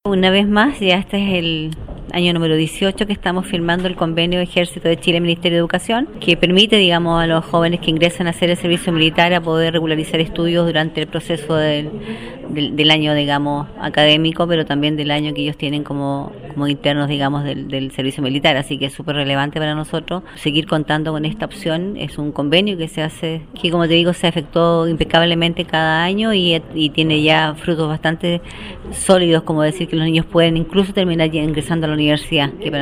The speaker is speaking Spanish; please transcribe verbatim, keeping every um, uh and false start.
Una vez más, ya este es el año número dieciocho que estamos firmando el convenio Ejército de Chile Ministerio de Educación, que permite, digamos, a los jóvenes que ingresan a hacer el servicio militar a poder regularizar estudios durante el proceso del, del, del año, digamos, académico, pero también del año que ellos tienen como, como internos, digamos, del, del servicio militar. Así que es súper relevante para nosotros seguir contando con esta opción. Es un convenio que se hace, que como te digo, se efectuó impecablemente cada año y, y tiene ya frutos bastante sólidos, como decir que los niños pueden incluso terminar ya ingresando a la universidad, que para